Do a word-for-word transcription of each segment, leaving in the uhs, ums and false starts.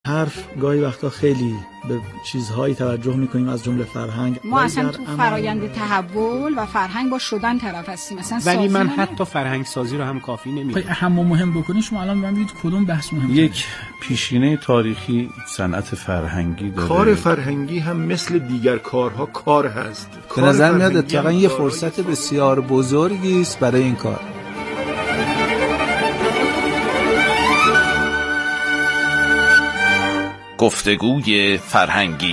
حرف گاهی وقتا خیلی به چیزهایی توجه میکنیم از جمله فرهنگ. ما اصلا تو فرایند تحول و فرهنگ با شدن طرف هستیم مثلا، ولی من حتی فرهنگ سازی رو هم کافی نمیدونم. اهم و مهم بکنید شما الان من ببینید کدوم بحث مهمه. یک پیشینه تاریخی صنعت فرهنگی داره. کار فرهنگی هم مثل دیگر کارها کار هست. به نظر میاد اتفاقا یه فرصت بسیار بزرگی است برای این کار. گفتگوی فرهنگی.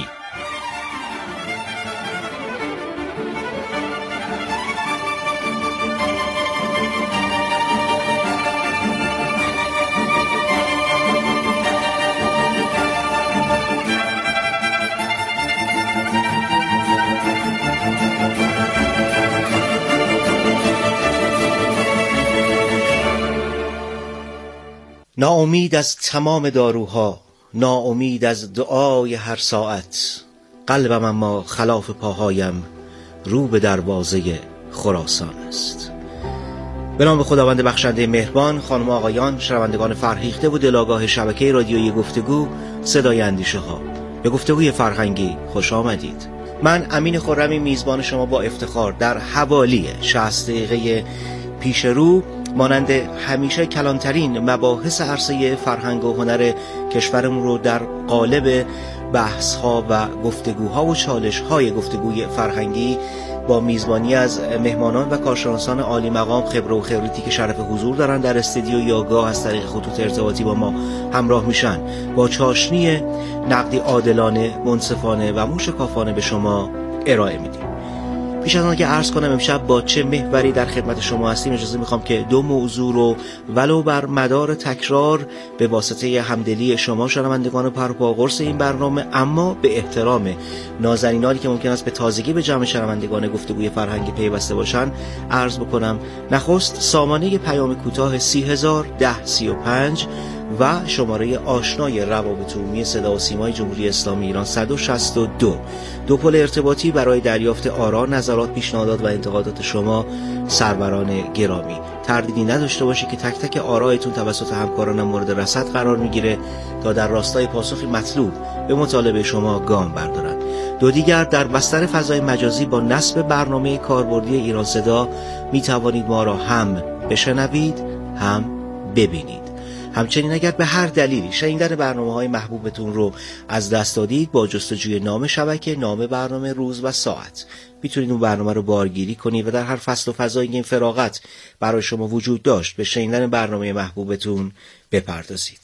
ناامید از تمام داروها، ناامید از دعای هر ساعت، قلبم اما خلاف پاهایم رو به دروازه خراسان است. به نام خداوند بخشنده مهربان. خانم آقایان، شنوندگان فرهیخته و دلاگاه شبکه رادیویی گفتگو صدای اندیشه ها، به گفتگوی فرهنگی خوش آمدید. من امین خرمی میزبان شما با افتخار در حوالی شصت دقیقه پیش رو مانند همیشه کلانترین مباحث عرصه فرهنگ و هنر کشورمون رو در قالب بحث‌ها و گفتگوها و چالش‌های گفتگوی فرهنگی با میزبانی از مهمانان و کارشناسان عالی مقام، خبره و خبرتی که شرف حضور دارن در استودیو یا گاه از طریق خطوط ارتباطی با ما همراه میشن، با چاشنی نقدی عادلانه، منصفانه و موشکافانه به شما ارائه میدیم. پیش از آن که عرض کنم امشب با چه محوری در خدمت شما هستیم، اجازه میخوام که دو موضوع رو ولو بر مدار تکرار به واسطه همدلی شما شنوندگان پرپاقرص این برنامه، اما به احترام نازنینانی که ممکن است به تازگی به جمع شنوندگان گفتگوی فرهنگی پیوسته باشن عرض بکنم. نخست سامانه پیام کوتاه سی هزار ده سی و پنج و شماره آشنای روابط عمومی صدا و سیمای جمهوری اسلامی ایران صد و شصت و دو، دو پل ارتباطی برای دریافت آرا، نظرات، پیشنهادات و انتقادات شما سروران گرامی. تردیدی نداشته باشید که تک تک آرایتون توسط همکارانم مورد رصد قرار میگیره تا در راستای پاسخی مطلوب به مطالبه شما گام بردارن. دو دیگر، در بستر فضای مجازی با نصب برنامه کاربردی ایران صدا می توانید ما را هم بشنوید هم ببینید. همچنین اگر به هر دلیلی شنیدن برنامه‌های محبوبتون رو از دست دادید، با جستجوی نام شبکه، نام برنامه، روز و ساعت میتونید اون برنامه رو بارگیری کنید و در هر فصل و فضایی این فراغت برای شما وجود داشت به شنیدن برنامه محبوبتون بپردازید.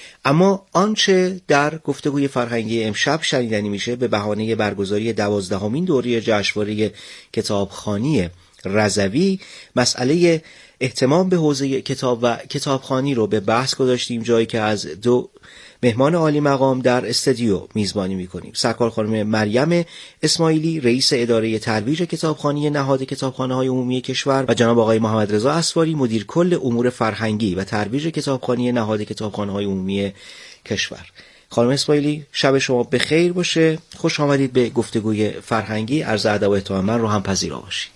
اما آنچه در گفتگوی فرهنگی امشب شنیدنی میشه به بهانه برگزاری دوازدهمین دوره جشنواره کتابخوانی رضوی، مسئله اهتمام به حوزه کتاب و کتابخوانی رو به بحث گذاشتیم، جایی که از دو مهمان عالی مقام در استودیو میزبانی میکنیم. سرکار خانم مریم اسماعیلی، رئیس اداره ترویج کتابخوانی نهاد کتابخانه‌های عمومی کشور، و جناب آقای محمد رضا اسواری، مدیر کل امور فرهنگی و ترویج کتابخوانی نهاد کتابخانه‌های عمومی کشور. خانم اسماعیلی، شب شما بخیر باشه. خوش آمدید به گفتگوی فرهنگی. عرض ادب و احترام من رو هم پذیرا باشید.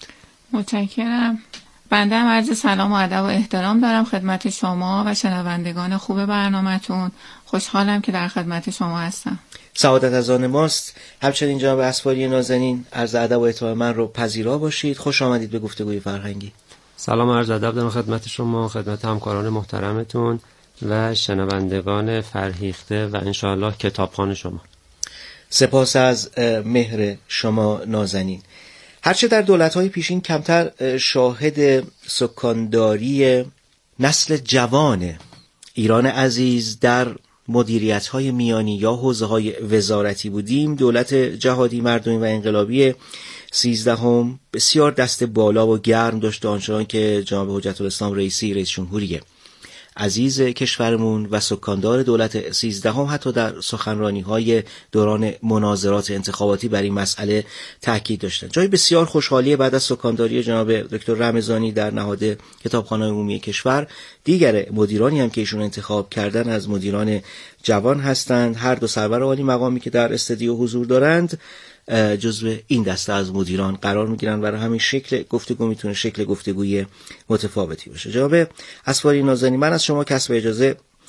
متشکرم. بنده هم عرض سلام و ادب و احترام دارم خدمت شما و شنوندگان خوب برنامه‌تون. خوشحالم که در خدمت شما هستم. سعادت از آن ماست. همچنین جناب اسواری نازنین، عرض ادب و احترام من رو پذیرا باشید. خوش آمدید به گفتگوی فرهنگی. سلام و عرض ادب دارم خدمت شما، خدمت همکاران محترمتون و شنوندگان فرهیخته و انشاءالله کتابخوان شما. سپاس از مهر شما نازنین. هرچه در دولت‌های پیشین کمتر شاهد سکانداری نسل جوان ایران عزیز در مدیریت‌های میانی یا حوزه‌های وزارتی بودیم، دولت جهادی مردمی و انقلابی سیزدهم بسیار دست بالا و گرم داشت، آنچنان که جناب حجت الاسلام رئیسی رئیس جمهوری عزیز کشورمون و سکاندار دولت سیزدهم حتی در سخنرانی‌های دوران مناظرات انتخاباتی بر این مسئله تاکید داشتند. جای بسیار خوشحالی بعد از سکانداری جناب دکتر رمضانی در نهاد کتابخانه‌های عمومی کشور، دیگر مدیرانی هم که ایشون انتخاب کردن از مدیران جوان هستند. هر دو سرور عالی مقامی که در استودیو حضور دارند جزو این دسته از مدیران قرار میگیرن، برای همین شکل گفتگو میتونه شکل گفتگوی متفاوتی باشه. جناب اسواری نازنین، من از شما کسب اجازه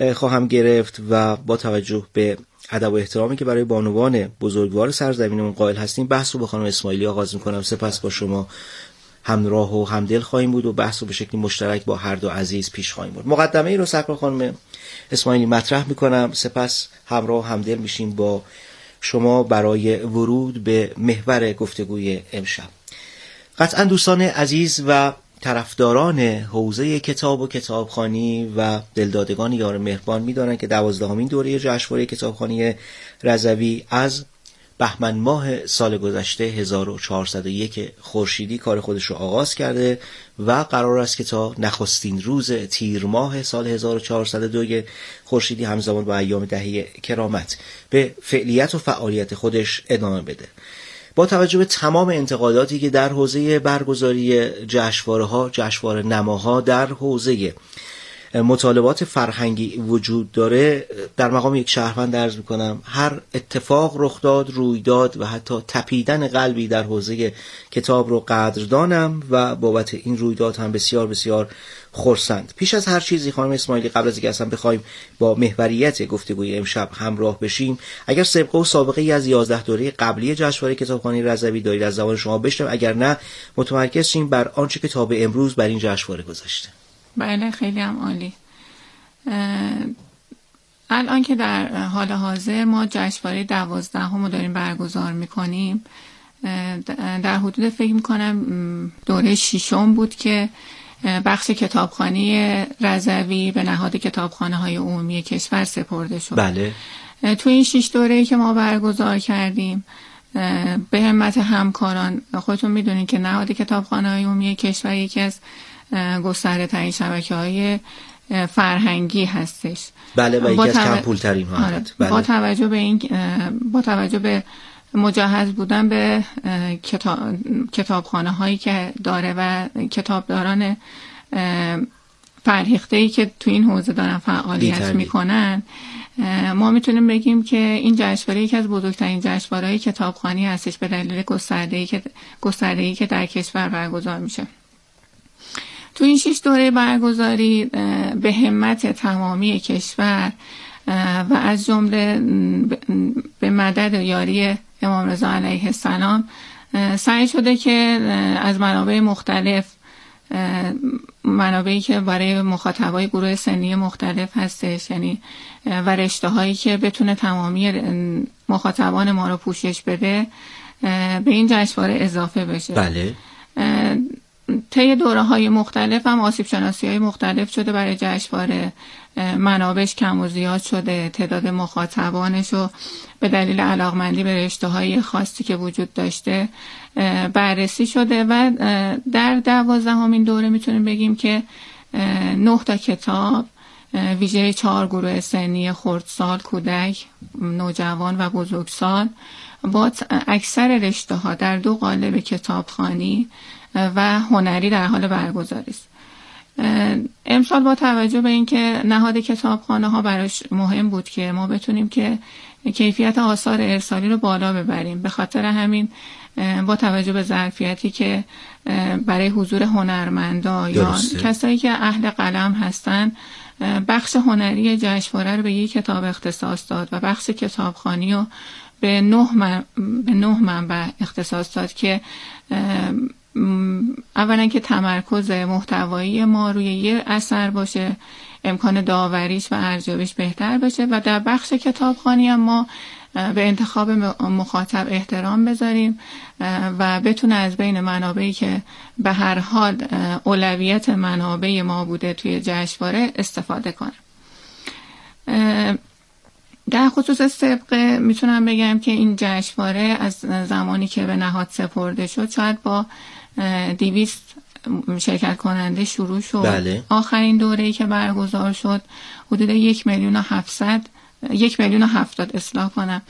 خواهم گرفت و با توجه به ادب و احترامی که برای بانوان بزرگوار سرزمینمون قائل هستیم بحث رو با خانم اسماعیلی آغاز میکنم. سپس با شما همراه و همدل خواهیم بود و بحث رو به شکلی مشترک با هر دو عزیز پیش خواهیم برد. مقدمه ای رو سرکار خانم اسماعیلی مطرح میکنم، سپس همراه و همدل میشیم با شما برای ورود به محور گفتگوی امشب. قطعا دوستان عزیز و طرفداران حوزه کتاب و کتابخوانی و دلدادگان یار مهربان می‌دانند که دوازدهمین دوره جشنواره کتابخوانی رضوی از بهمن ماه سال گذشته هزار و چهارصد و یک خورشیدی کار خودش رو آغاز کرده و قرار است که تا نخستین روز تیر ماه سال هزار و چهارصد و دو خورشیدی همزمان با ایام دهه کرامت به فعالیت و فعالیت خودش ادامه بده. با توجه به تمام انتقاداتی که در حوزه برگزاری جشنواره‌ها، جشنواره نماها در حوزه مطالبات فرهنگی وجود داره، در مقام یک شهروند عرض میکنم هر اتفاق رخ داد، روی داد و حتی تپیدن قلبی در حوزه کتاب رو قدردانم و بابت این رویداد هم بسیار بسیار خرسند. پیش از هر چیزی خانم اسماعیلی، قبل از اینکه اصلا بخوایم با محوریت گفتگوی امشب همراه بشیم، اگر سابقه و سابقه ای از یازده دوره قبلی جشنواره کتابخوانی رضوی دارید از زبان شما بشنویم، اگر نه متمرکز شیم بر آنچه که تا به امروز بر این جشنواره گذشته. بله خیلی هم عالی. الان که در حال حاضر ما جشنواره دوازدهم رو داریم برگزار میکنیم، در حدود فکر میکنم دوره ششم بود که بخش کتابخوانی رضوی به نهاد کتابخانه های عمومی کشور سپرده شد. بله. تو این شش دوره‌ای که ما برگزار کردیم به همت همکاران، خودتون میدونید که نهاد کتابخانه های عمومی کشور یکی از گسترده ترین شبکه های فرهنگی هستش. بله و یکی از کم پول ترین ها. آره. بله. با توجه به این با توجه به مجهز بودن به کتاب کتابخانه هایی که داره و کتابداران فرهیخته‌ای که تو این حوزه دارن فعالیت میکنن، ما میتونیم بگیم که این جشنواره یکی از بزرگترین جشنواره‌های کتابخوانی هستش به دلیل گسترده‌ای که گسترده‌ای که در کشور برگزار میشه. تو این شش دوره برگزاری به همت تمامی کشور و از جمله به مدد و یاری امام رضا علیه السلام سعی شده که از منابع مختلف، منابعی که برای مخاطبای گروه سنی مختلف هستش، یعنی و رشته هایی که بتونه تمامی مخاطبان ما رو پوشش بده، به این جشنواره اضافه بشه. بله. طی دوره های مختلف هم آسیب شناسی های مختلف شده برای جشنواره، منابعش کم و زیاد شده، تعداد مخاطبانش رو به دلیل علاقمندی به رشته های خاصی که وجود داشته بررسی شده و در دوازدهمین دوره میتونیم بگیم که نه تا کتاب ویژه چهار گروه سنی خردسال، کودک، نوجوان و بزرگسال با اکثر رشته ها در دو قالب کتابخوانی و هنری در حال برگزاری است. امسال با توجه به اینکه نهاد کتابخانه ها براش مهم بود که ما بتونیم که کیفیت آثار ارسالی رو بالا ببریم، به خاطر همین با توجه به ظرفیتی که برای حضور هنرمندا یا کسایی که اهل قلم هستن، بخش هنری جشنواره رو به یک کتاب اختصاص داد و بخش کتابخوانی رو به نه من... به نه منبع اختصاص داد که اولا که تمرکز محتوایی ما روی یه اثر باشه، امکان داوریش و ارزیابیش بهتر بشه و در بخش کتابخوانی هم ما به انتخاب مخاطب احترام بذاریم و بتونه از بین منابعی که به هر حال اولویت منابع ما بوده توی جشنواره استفاده کنه. در خصوص سابقه میتونم بگم که این جشنواره از زمانی که به نهاد سپرده شد شاید با دویست شرکت کننده شروع شد. بله. آخرین دوره‌ای که برگزار شد حدود یک میلیون و هفتصد یک میلیون و هفتاد اصلاح کنم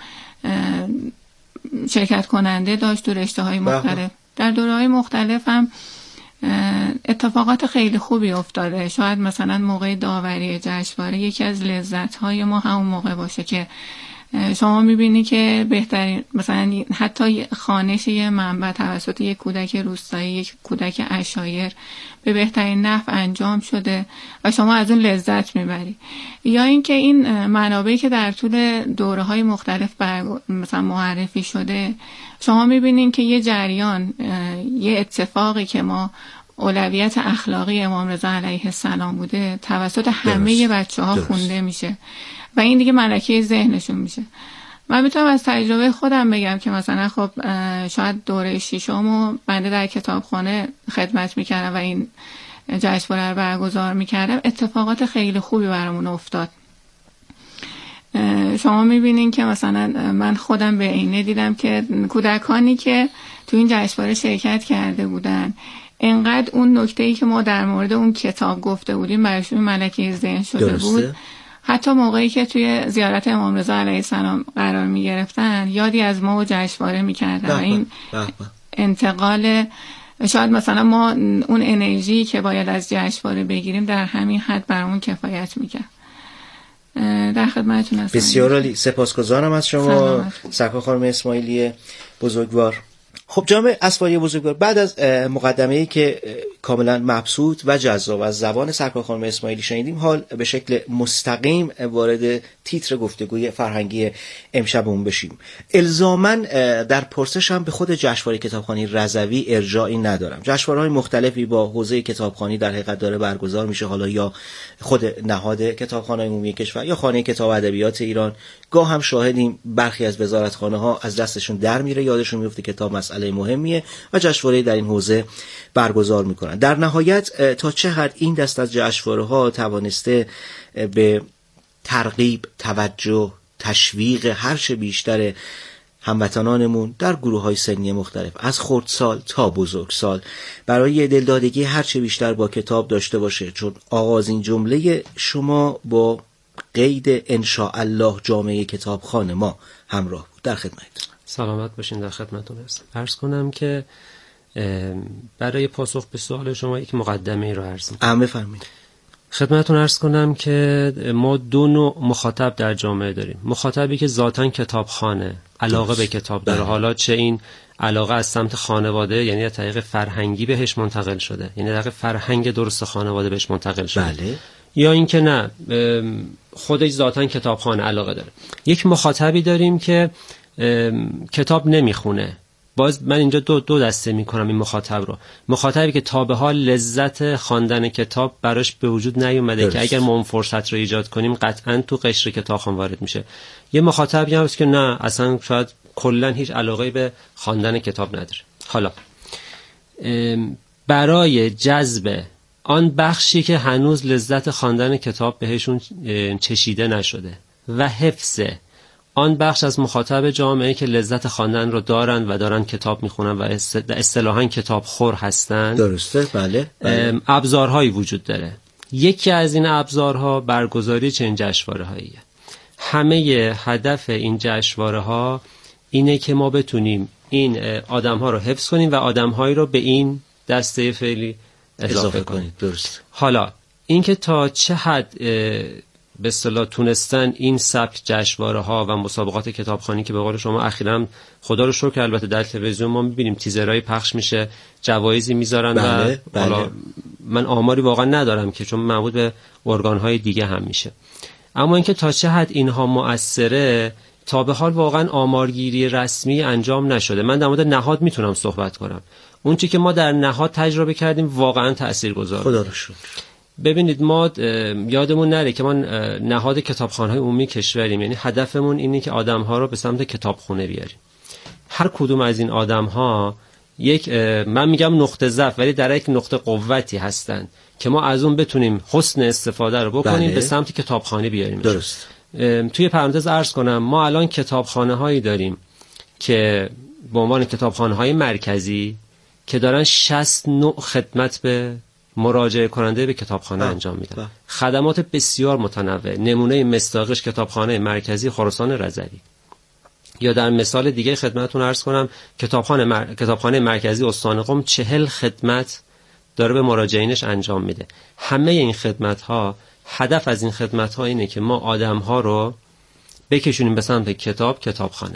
شرکت کننده داشت تو رشته های مختلف. در دوره های مختلف هم اتفاقات خیلی خوبی افتاده. شاید مثلا موقع داوری جشنواره یکی از لذت های ما همون موقع باشه که شما میبینی که بهترین مثلا حتی خوانش یه منبع توسط یک کودک روستایی، یک کودک عشایر به بهترین نحو انجام شده و شما از اون لذت میبری. یا اینکه این منابعی که در طول دوره‌های مختلف مثلا معرفی شده، شما میبینین که یه جریان، یه اتفاقی که ما اولویت اخلاقی امام رضا علیه السلام بوده توسط همه بچه ها خونده میشه و این دیگه ملکه ذهنشون میشه. من میتونم از تجربه خودم بگم که مثلا خب شاید دوره ششمو بنده در کتابخانه خدمت میکردم و این جشنواره رو برگزار میکردم، اتفاقات خیلی خوبی برامون افتاد. شما میبینین که مثلا من خودم به عینه دیدم که کودکانی که تو این جشنواره شرکت کرده بودن، انقدر اون نکته‌ای که ما در مورد اون کتاب گفته بودیم براشون ملکه ذهن شده درسته. بود. حتی موقعی که توی زیارت امام رضا علیه السلام قرار می گرفتن یادی از ما و جشنواره می کردن. این انتقال شاید مثلا ما اون انرژی که باید از جشنواره بگیریم در همین حد برامون کفایت میکرد. در خدمتتون هستم. بسیار عالی، سپاسگزارم از شما سرکار خانم اسماعیلی بزرگوار. خب جناب اسواری بزرگوار، بعد از مقدمه‌ای که کاملا مبسوط و جذاب از زبان سرکار خانم اسماعیلی شنیدیم، حال به شکل مستقیم وارد تیتر گفتگوی فرهنگی امشبمون بشیم. الزاماً در پرسشم به خود جشنواره کتابخوانی رضوی ارجاعی ندارم. جشنواره‌های مختلفی با حوزه کتابخوانی در حقیقت داره برگزار میشه، حالا یا خود نهاد کتابخانه‌های عمومی کشور یا خانه کتاب و ادبیات ایران. گاه هم شاهدیم برخی از وزارتخانه‌ها از دستشون در میره، یادشون میفته کتاب مسئله مهمیه و جشنواره در این حوزه برگزار میکنن. در نهایت تا چه حد این دست از جشنواره‌ها توانسته به ترغیب، توجه، تشویق هرچه بیشتر هموطنانمون در گروه‌های سنی مختلف از خردسال تا بزرگسال برای دلدادگی هرچه بیشتر با کتاب داشته باشه، چون آغازین جمله شما با قید انشاءالله جامعه کتابخانه ما همراه بود. در خدمت. سلامت باشین، در خدمتتون هستم. عرض کنم که برای پاسخ به سوال شما یک مقدمه رو عرض می‌کنم. بفرمایید. خدمتتون عرض کنم که ما دو نوع مخاطب در جامعه داریم. مخاطبی که ذاتاً کتابخانه، علاقه به کتاب داره، حالا چه این علاقه از سمت خانواده یعنی از طریق فرهنگی بهش منتقل شده، یعنی در طریق فرهنگ درست خانواده بهش منتقل شده، بله. یا اینکه نه خودش ذاتاً کتابخانه علاقه داره. یک مخاطبی داریم که کتاب نمیخونه. باز من اینجا دو دو دسته میکنم این مخاطب رو. مخاطبی که تا به حال لذت خواندن کتاب براش به وجود نیومده درست. که اگر ما اون فرصت رو ایجاد کنیم قطعاً تو قشر کتابخوان وارد میشه. یه مخاطبی هست که نه، اصلا شاید کلا هیچ علاقه‌ای به خواندن کتاب نداره. حالا برای جذب آن بخشی که هنوز لذت خواندن کتاب بهشون چشیده نشده و حفظ آن بخش از مخاطب جامعه که لذت خواندن رو دارن و دارن کتاب میخونن و اصطلاحاً کتاب خور هستن، درسته؟ بله, بله. ابزارهایی وجود داره. یکی از این ابزارها برگزاری چنین جشنواره‌هاییه. همه هدف این جشنواره‌ها اینه که ما بتونیم این آدم‌ها رو حفظ کنیم و آدم‌هایی رو به این دسته فعلی اضافه, اضافه کنیم. درست. حالا اینکه تا چه حد به اصطلاح تونستن این سبک جشنواره‌ها و مسابقات کتابخوانی که به قول شما اخیراً خدا رو شکر البته در تلویزیون ما می‌بینیم تیزرهای پخش میشه، جوایزی میذارن بله، و بله. حالا من آماری واقعا ندارم که چون مربوط به ارگان‌های دیگه هم میشه، اما اینکه تا چه حد اینها مؤثره تا به حال واقعا آمارگیری رسمی انجام نشده. من در مورد نهاد میتونم صحبت کنم. اون چیزی که ما در نهاد تجربه کردیم واقعا تاثیرگذار. خدا رو شکر. ببینید ما یادمون نره که ما نهاد کتابخانه‌های عمومی کشوریم، یعنی هدفمون اینه که آدم‌ها رو به سمت کتابخونه بیاریم. هر کدوم از این آدم‌ها یک من میگم نقطه ضعف ولی در یک نقطه قوتی هستن که ما از اون بتونیم حسن استفاده رو بکنیم بله. به سمت کتابخانه بیاریم. درست. توی پرانتز عرض کنم ما الان کتابخانه‌هایی داریم که به عنوان کتابخانه‌های مرکزی که دارن شصت نوع خدمت به مراجعه کننده به کتابخانه انجام میدن. خدمات بسیار متنوع. نمونه مصداقش کتابخانه مرکزی خراسان رضوی. یا در مثال دیگه خدمتتون عرض کنم کتابخانه مر... کتابخانه مرکزی استان قم چهل خدمت داره به مراجعینش انجام میده. همه این خدمت ها، هدف از این خدمت ها اینه که ما آدم ها رو بکشونیم به سمت کتاب، کتابخانه.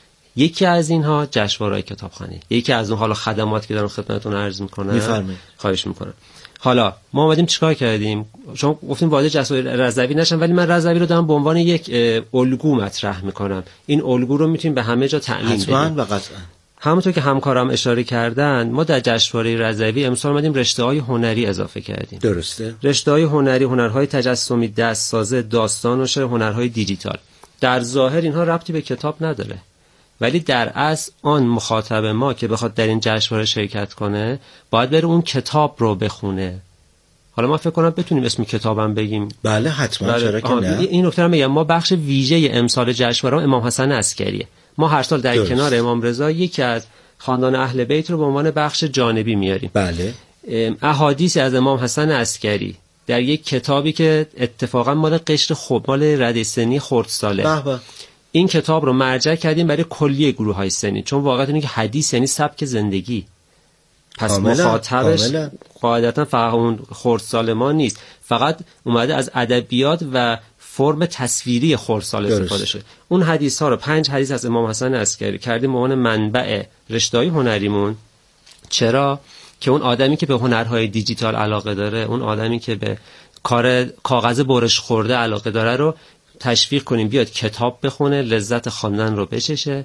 یکی از اینها جشنواره‌های کتابخانه، یکی از اون حالا خدماتی که دارم خدمتتون عرض میکنم. میفرمایید. خواهش میکنم. حالا ما اومدیم چیکار کردیم؟ شما گفتیم وارد جشنواره رضوی نشم، ولی من رضوی رو دارم به عنوان یک الگو مطرح میکنم. این الگو رو میتونیم به همه جا تعمیم بدیم. حتما و قطعا. همونطور که همکارم اشاره کردن، ما در جشنواره رضوی امسال اومدیم رشته‌های هنری اضافه کردیم. درسته. رشته‌های هنری، هنرهای تجسمی، دستسازی، داستان و شعر، هنرهای دیجیتال. در ظاهر اینها ربطی به کتاب نداره، ولی در اصل آن مخاطب ما که بخواد در این جشنواره شرکت کنه باید بره اون کتاب رو بخونه. حالا ما فکر کنم بتونیم اسم کتابم بگیم. بله حتما، چرا که نه. این نکته رو میگم، ما بخش ویژه امسال جشنواره امام حسن عسکریه. ما هر سال در درست. کنار امام رضا یکی از خاندان اهل بیت رو به عنوان بخش جانبی میاریم. بله. احادیث از امام حسن عسکری در یک کتابی که اتفاقا مال قشر خوب مال رده سنی خردساله. به به. این کتاب رو مرجع کردیم برای کلیه گروه‌های سنی، چون واقعا اینه که حدیث یعنی سبک زندگی. پس مخاطبش قاعدتا فقط اون خردسال ما نیست، فقط اومده از ادبیات و فرم تصویری خردسال استفاده شده. اون حدیث ها رو پنج حدیث از امام حسن عسکری کردیم به عنوان منبع رشته‌های هنریمون. چرا؟ که اون آدمی که به هنرهای دیجیتال علاقه داره، اون آدمی که به کار کاغذ برش خورده علاقه داره رو تشویق کنیم بیاد کتاب بخونه، لذت خواندن رو بچشه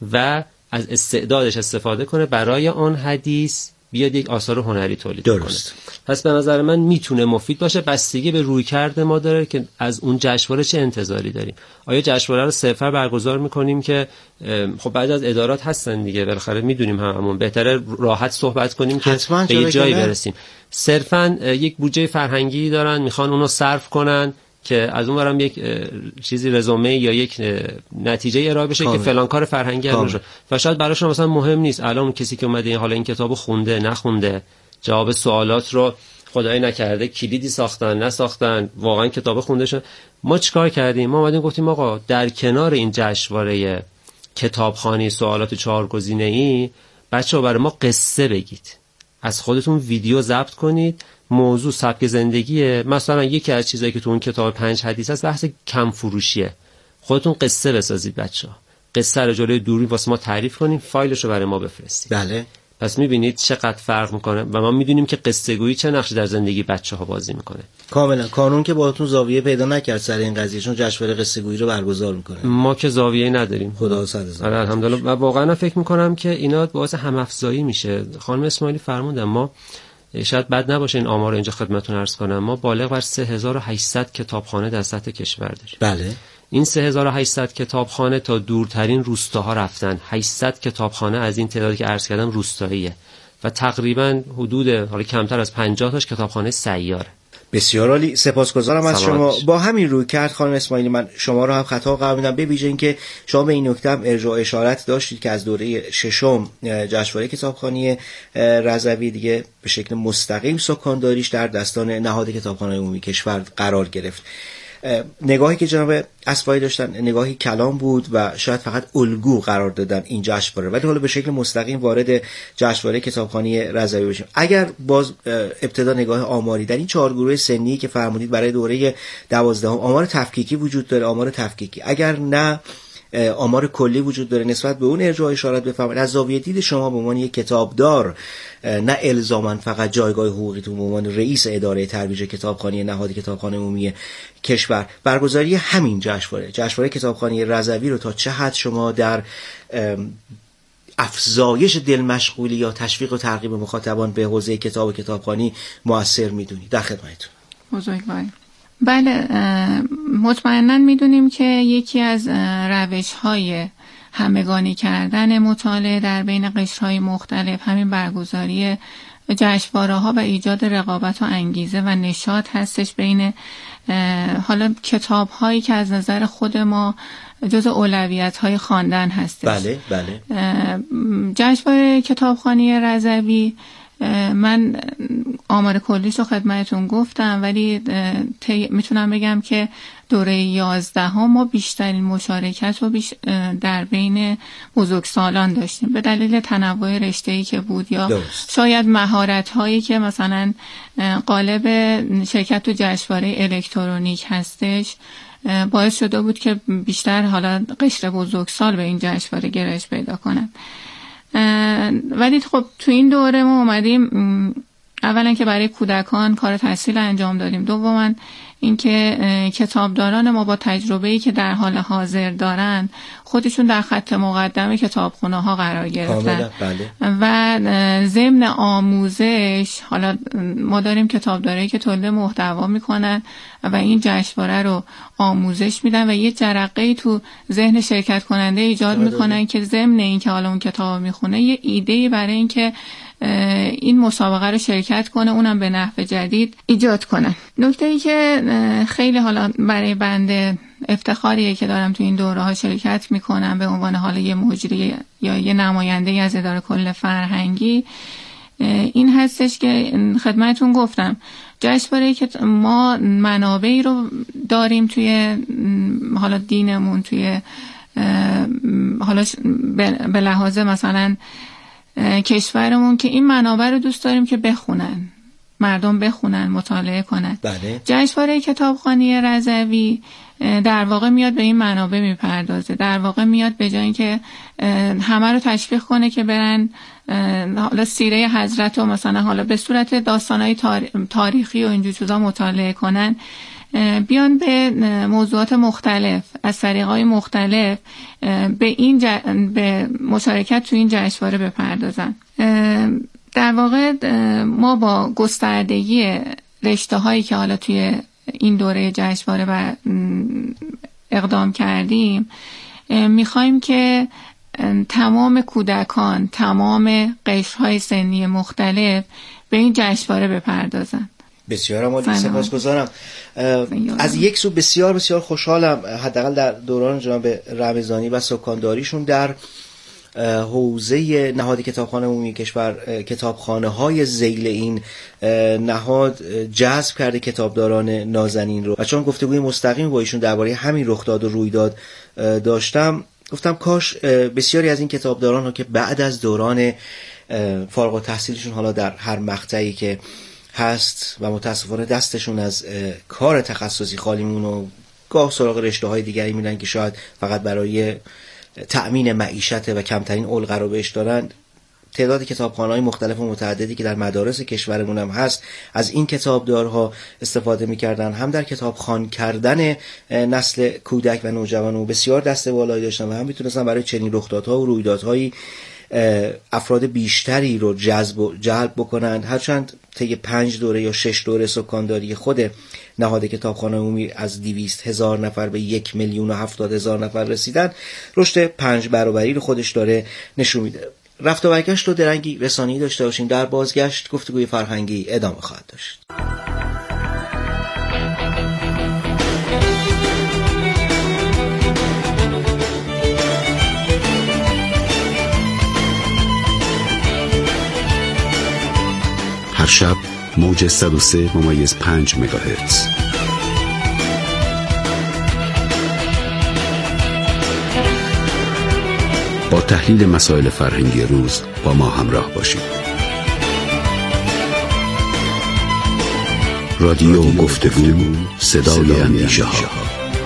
و از استعدادش استفاده کنه برای آن حدیث بیاد یک آثار هنری تولید کنه. پس به نظر من میتونه مفید باشه، بستگی به رویکرد ما داره که از اون جشنواره چه انتظاری داریم. آیا جشنواره رو صرفا برگزار میکنیم که خب بعضی از ادارات هستن دیگه، بالاخره میدونیم هممون بهتره راحت صحبت کنیم که به یه جایی برسیم. صرفا یک بودجه فرهنگی دارن میخوان اونو صرف کنن که از اون برم یک چیزی رزومه یا یک نتیجه ارائه بشه کامل. که فلان کار فرهنگی انجام شد و شاید براشون مثلا مهم نیست الان کسی که اومده این حالا این کتابو خونده نخونده، جواب سوالات رو خدای نکرده کلیدی ساختن نساختن، واقعا کتاب خونده شد. ما چیکار کردیم؟ ما اومدیم گفتیم آقا در کنار این جشنواره کتابخوانی سوالات چهار گزینه‌ای بچه‌ها برای ما قصه بگید، از خودتون ویدیو ضبط کنید، موضوع سبک زندگیه. مثلا یکی از چیزایی که تو اون کتاب پنج حدیث هست بحث کم فروشیه، خودتون قصه بسازید بچه‌ها، قصه رو جلوی دوربین واسه ما تعریف کنین، فایلش رو برای ما بفرستید. بله. پس می‌بینید چقدر فرق می‌کنه و ما می‌دونیم که قصه گویی چه نقشی در زندگی بچه‌ها بازی می‌کنه. کاملا. کانون که باهاتون زاویه پیدا نکرد سر این قضیه، چون جشنواره قصه گویی رو برگزار می‌کنه. ما که زاویه نداریم. خدا صد هزار. الحمدلله. و واقعا فکر می‌کنم که اینا باعث هم‌افزایی میشه. خانم اسماعیلی فرمودن ما شاید بد نباشه این آمار اینجا خدمتتون عرض کنم، ما بالغ بر سه هزار و هشتصد کتابخانه در سطح کشور داریم. بله. این سه هزار و هشتصد کتابخانه تا دورترین روستاها رفتن. هشتصد کتابخانه از این تعدادی که عرض کردم روستاییه و تقریبا حدود حالا کمتر از پنجاه تاش کتابخانه سیاره. بسیار عالی، سپاسگزارم از شما. با همین روی کرد خانم اسماعیلی من شما رو هم خطا قرار میدم، به ویژه اینکه شما به این نکته هم ارجاع اشارت داشتید که از دوره ششم جشنواره کتابخوانی رضوی دیگه به شکل مستقیم سکانداریش در دستان نهاد کتابخانه‌های عمومی کشور قرار گرفت. نگاهی که جناب اسفایی داشتن نگاهی کلام بود و شاید فقط الگو قرار دادن این جشنواره، ولی حالا به شکل مستقیم وارد جشنواره کتابخوانی رضوی بشیم. اگر باز ابتدا نگاه آماری در این چهار گروه سنی که فرمودید برای دوره دوازدهم آمار تفکیکی وجود داره، آمار تفکیکی اگر نه آمار کلی وجود داره نسبت به اون ارجاع اشارت بفرمایید. از زاویه دید شما به عنوان یک کتابدار، نه الزاماً فقط جایگاه حقوقیتون به عنوان رئیس اداره ترویج کتابخوانی نهاد کتابخانه عمومی کشور، برگزاری همین جشنواره جشنواره کتابخوانی رضوی رو تا چه حد شما در افزایش دل مشغولی یا تشویق و ترغیب مخاطبان به حوزه کتاب و کتابخوانی مؤثر میدونید؟ در خدمتتون. بزرگوار. بله، مطمئناً میدونیم که یکی از روش‌های همگانی کردن مطالعه در بین قشرهای مختلف همین برگزاری جشنواره‌ها و ایجاد رقابت و انگیزه و نشاط هستش بین حالا کتاب‌هایی که از نظر خود ما جز اولویت‌های خواندن هستش. بله بله. جشنواره کتابخوانی رضوی من آمار کلیش رو خدمتتون گفتم، ولی میتونم بگم که دوره یازدهم ما بیشترین مشارکت رو بیش در بین بزرگسالان داشتیم به دلیل تنوع رشته‌ای که بود یا درست. شاید مهارت‌هایی که مثلا قالب شرکت تو جشنواره الکترونیک هستش باعث شده بود که بیشتر حالا قشر بزرگسال به این جشنواره گرایش پیدا کنن. ولی خب تو این دوره ما اومدیم اولا که برای کودکان کار تحصیل انجام دادیم، دوما اینکه کتابداران ما با تجربه‌ای که در حال حاضر دارن خودشون در خط مقدم کتابخونه‌ها قرار گرفتن و ضمن آموزش حالا ما داریم کتابدارایی که تولید محتوا میکنن و این جشنواره رو آموزش میدن و یه جرقه‌ای تو ذهن شرکت کننده ایجاد میکنن که ضمن این که حالا اون کتاب میخونه یه ایده‌ای برای این که این مسابقه رو شرکت کنه، اونم به نحو جدید ایجاد کنه. نکته‌ای که خیلی حالا برای بنده افتخاریه که دارم تو این دوره ها شرکت میکنم به عنوان حالا یه مجری یا یه نماینده از اداره کل فرهنگی، این هستش که خدمتون گفتم جشنواره‌ای که ما منابعی رو داریم توی حالا دینمون، توی حالا به لحاظ مثلا کشورمون که این منابع رو دوست داریم که بخونن، مردم بخونن، مطالعه کنن. بله. جشنواره کتابخوانی رضوی در واقع میاد به این منابع میپردازه، در واقع میاد به جای اینکه همه رو تشویق کنه که برن حالا سیره حضرت و مثلا حالا به صورت داستانهای تاریخی و اینجور چیزا مطالعه کنن، بیان به موضوعات مختلف از طریق‌های مختلف به این ج... به مشارکت تو این جشنواره بپردازن. در واقع ما با گستردگی رشته‌هایی که حالا توی این دوره جشنواره و اقدام کردیم میخوایم که تمام کودکان، تمام قشرهای سنی مختلف به این جشنواره بپردازن. بسیار عالی، سپاسگزارم. از یک سو بسیار بسیار خوشحالم حداقل در دوران جناب رمضانی و سکانداریشون در حوزه نهاد کتابخانه عمومی کشور کتابخانه های ذیل این نهاد جذب کرده کتابداران نازنین رو و چون گفتگوی مستقیم با ایشون درباره همین رخداد و رویداد داشتم گفتم کاش بسیاری از این کتابداران ها که بعد از دوران فارغ التحصیلشون حالا در هر مقطعی که هست و متاسفانه دستشون از کار تخصصی خالی مون و گاه سراغ رشته های دیگری میرن که شاید فقط برای تأمین معیشت و کمترین علقه رو بهش دارن، تعداد کتابخانه‌های مختلف و متعددی که در مدارس کشورمون هم هست از این کتابدارها استفاده می‌کردن، هم در کتابخوان کردن نسل کودک و نوجوان و بسیار دست بالایی داشتن و هم میتونستن برای چنین رخدادها و رویدادهایی افراد بیشتری رو جذب و جلب بکنند. هرچند طی پنج دوره یا شش دوره سکانداری خود نهاد کتابخانه عمومی از دویست هزار نفر به یک میلیون و هفتاد هزار نفر رسیدن، رشد پنج برابری رو خودش داره نشون میده. رفت و برگشت و درنگی رسانی داشته باشیم. در بازگشت گفتگوی فرهنگی ادامه خواهد داشت. هر شب موج صد و سه ممیز پنج مگاهرتز. با تحلیل مسائل فرهنگی روز با ما همراه باشید. رادیو گفتگو، صدای اندیشه ها.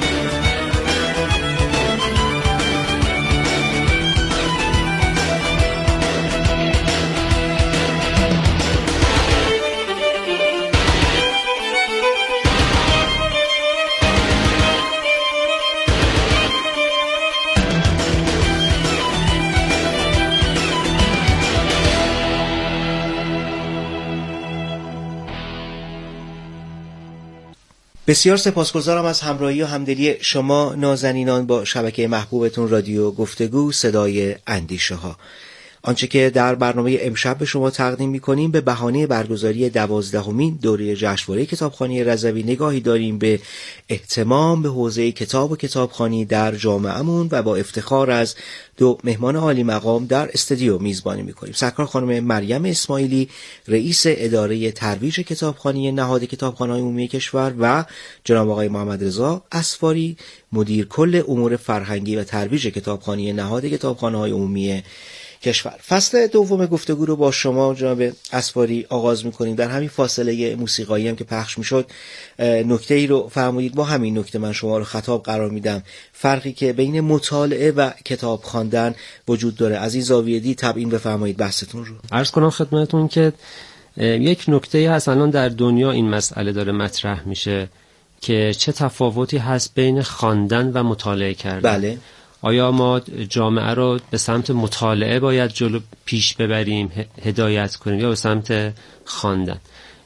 بسیار سپاسگزارم از همراهی و همدلی شما نازنینان با شبکه محبوبتون رادیو گفتگو، صدای اندیشه ها. آنچه که در برنامه امشب به شما تقدیم می‌کنیم به بهانه برگزاری دوازدهمین دوره جشنواره کتابخوانی رضوی نگاهی داریم به اهتمام به حوزه کتاب و کتابخوانی در جامعه‌مون و با افتخار از دو مهمان عالی مقام در استودیو میزبانی می‌کنیم. سرکار خانم مریم اسماعیلی، رئیس اداره ترویج کتابخوانی نهاد کتابخانه‌های عمومی کشور و جناب آقای محمد رضا اصفاری، مدیر کل امور فرهنگی و ترویج کتابخوانی نهاد کتابخانه‌های عمومی کشور. فصل دوم گفتگو رو با شما جناب اسواری آغاز می‌کنیم. در همین فاصله موسیقایی هم که پخش می‌شد نکته‌ای رو فرمودید. با همین نکته من شما رو خطاب قرار میدم. فرقی که بین مطالعه و کتاب خواندن وجود داره. از این زاویه دید تبیین بفرمایید بحثتون رو. عرض کنم خدمتتون که یک نکته هست الان در دنیا این مسئله داره مطرح میشه که چه تفاوتی هست بین خواندن و مطالعه کردن. بله. آیا ما جامعه رو به سمت مطالعه باید جلو پیش ببریم، هدایت کنیم، یا به سمت خواندن؟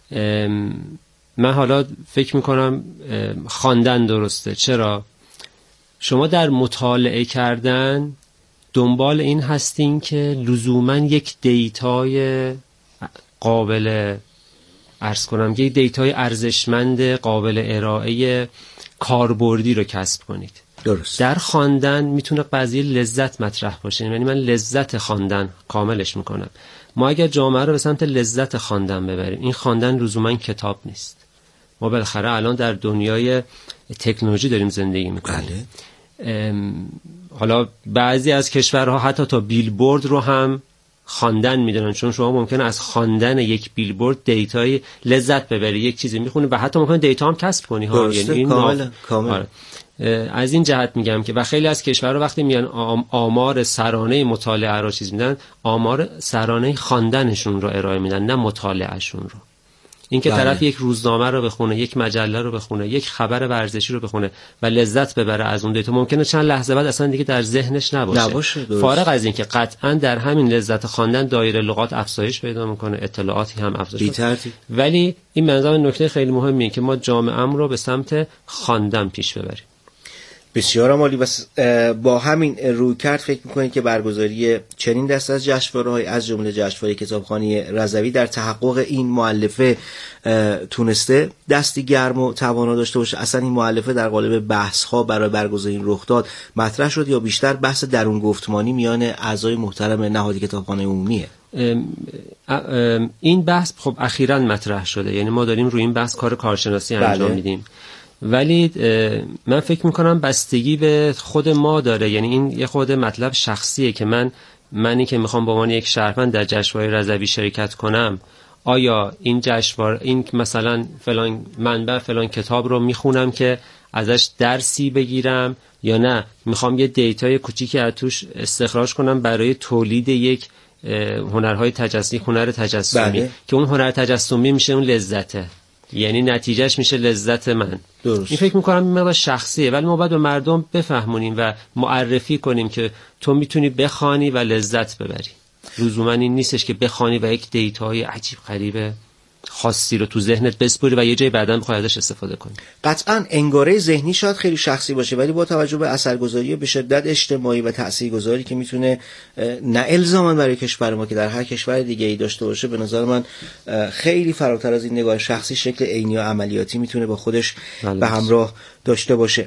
من حالا فکر میکنم خواندن درسته. چرا؟ شما در مطالعه کردن دنبال این هستین که لزوما یک دیتای قابل عرض کنم یک دیتای ارزشمند قابل ارائه کاربردی رو کسب کنید. درست. در خواندن میتونه قضیه لذت مطرح باشه، یعنی من لذت خواندن کاملش میکنم. ما اگر جامعه رو به سمت لذت خواندن ببریم، این خواندن لزوما کتاب نیست. ما بالاخره الان در دنیای تکنولوژی داریم زندگی میکنیم. بله. حالا بعضی از کشورها حتی تا بیلبورد رو هم خواندن میدونن، چون شما ممکنه از خواندن یک بیلبورد دیتای لذت ببری، یک چیزی میخونی و حتی ممکنه دیتا هم کسب کنی ها. یعنی این کاملا کاملا از این جهت میگم که و خیلی از کشورها وقتی میان آمار سرانه مطالعه رو چیز میدن، آمار سرانه خواندنشون رو ارائه میدن، نه مطالعهشون رو. این که طرف یک روزنامه رو بخونه، یک مجله رو بخونه، یک خبر ورزشی رو بخونه و لذت ببره از اون دیتا، ممکنه چند لحظه بعد اصلا دیگه در ذهنش نباشه, نباشه فارغ از این که قطعا در همین لذت خواندن دایره لغات افزایش پیدا میکنه، اطلاعاتی هم افزایش میکنه. ولی این منظور نکته خیلی مهمیه که ما جامعه‌ام رو به سمت خواندن پیش ببریم. بسیار عالی. بس با همین رویکرد فکر می‌کنید که برگزاری چنین دست از جشنواره‌های از جمله جشنواره کتابخوانی رضوی در تحقق این مؤلفه تونسته دستی گرم و توانا داشته باشه؟ اصلا این مؤلفه در قالب بحث‌ها برای برگزاری این رخداد مطرح شد یا بیشتر بحث درون گفتمانی میان اعضای محترم نهاد کتابخانه عمومیه؟ ام ام این بحث خب اخیراً مطرح شده، یعنی ما داریم روی این بحث کار کارشناسی انجام بله. میدیم، ولی من فکر میکنم بستگی به خود ما داره. یعنی این یه خود مطلب شخصیه که من منی که میخوام به عنوان یک شهروند در جشنواره رضوی شرکت کنم، آیا این جشنواره این مثلا فلان منبع فلان کتاب رو میخونم که ازش درسی بگیرم، یا نه میخوام یه دیتای کوچیکی از توش استخراج کنم برای تولید یک هنرهای تجسمی، هنر تجسمی بله. که اون هنر تجسمی میشه اون لذته، یعنی نتیجهش میشه لذت من. درست. این فکر میکنم این مقدار شخصیه، ولی ما باید به مردم بفهمونیم و معرفی کنیم که تو میتونی بخوانی و لذت ببری. لزوما این نیستش که بخوانی و یک دیتاهای عجیب غریب خاصی رو تو ذهنت بسپری و یه جای بعداً بخوای ازش استفاده کنی. قطعاً انگاره ذهنی شاید خیلی شخصی باشه، ولی با توجه به اثرگذاری به شدت اجتماعی و تاثیرگذاری که میتونه نه الزاما برای کشور ما که در هر کشور دیگه ای داشته باشه، به نظر من خیلی فراتر از این نگاه شخصی شکل عینی و عملیاتی میتونه با خودش به همراه داشته باشه.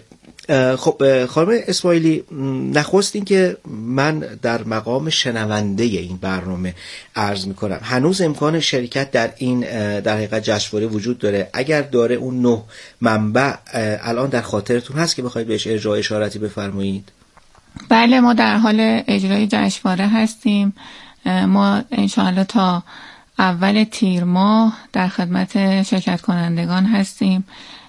خب خانم اسماعیلی، نخست این که من در مقام شنونده این برنامه عرض میکنم، هنوز امکان شرکت در این در حقیقت جشنواره وجود داره؟ اگر داره، اون نه منبع الان در خاطرتون هست که بخواید بهش ارجاع اشارتی بفرمایید؟ بله، ما در حال اجرای جشنواره هستیم. ما انشاءالله تا اول تیر ماه در خدمت شرکت کنندگان هستیم.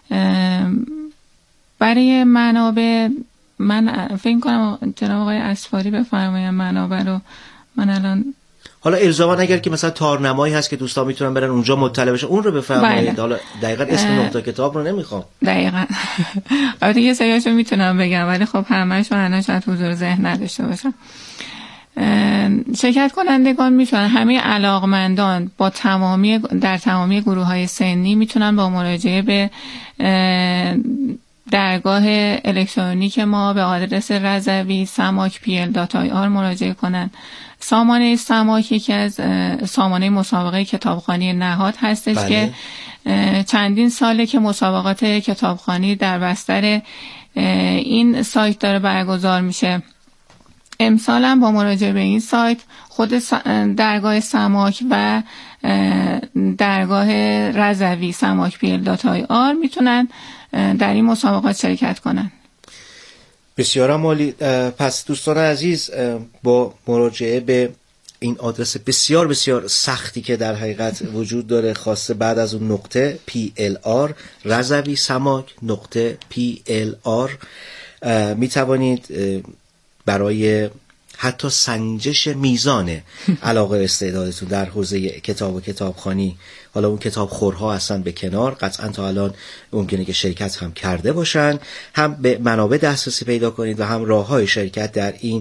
برای منابع من فکر کنم جناب آقای اسواری بفرمایید منابع رو. من الان حالا الزاما اگر که مثلا تارنمایی هست که دوستان میتونن برن اونجا مطلع بشن، اون رو بفرمایید. بله. حالا دقیقاً اسم نقطه کتاب رو نمیخوام. دقیقاً البته یه سریاشو میتونم بگم، ولی خب همه‌شون الان شاید حضور ذهن نداشته باشن. شرکت کنندگان میتونن، همه علاقمندان با تمامی در تمامی گروه‌های سنی میتونن با مراجعه به درگاه الکترونیک ما به آدرس رضوی سماک پی ال دات آی آر مراجعه کنن. سامانه سماک یکی از سامانه مسابقه کتابخوانی نهاد هستش بله. که چندین ساله که مسابقات کتابخوانی در بستر این سایت داره برگزار میشه. امسال هم با مراجعه به این سایت خود درگاه سماک و درگاه رضوی سماک پی ال دات آی آر میتونن در این مسابقات شرکت کنن. بسیار عالی. پس دوستان عزیز، با مراجعه به این آدرس بسیار بسیار سختی که در حقیقت وجود داره خواسته بعد از اون نقطه پی ال آر رضوی سماک نقطه پی ال آر می توانید برای حتی سنجش میزان علاقه و استعدادتون در حوزه کتاب و کتابخوانی، حالا اون کتاب خورها هستن به کنار، قطعا تا الان ممکنه که شرکت هم کرده باشن، هم به منابع دسترسی پیدا کنید و هم راه‌های شرکت در این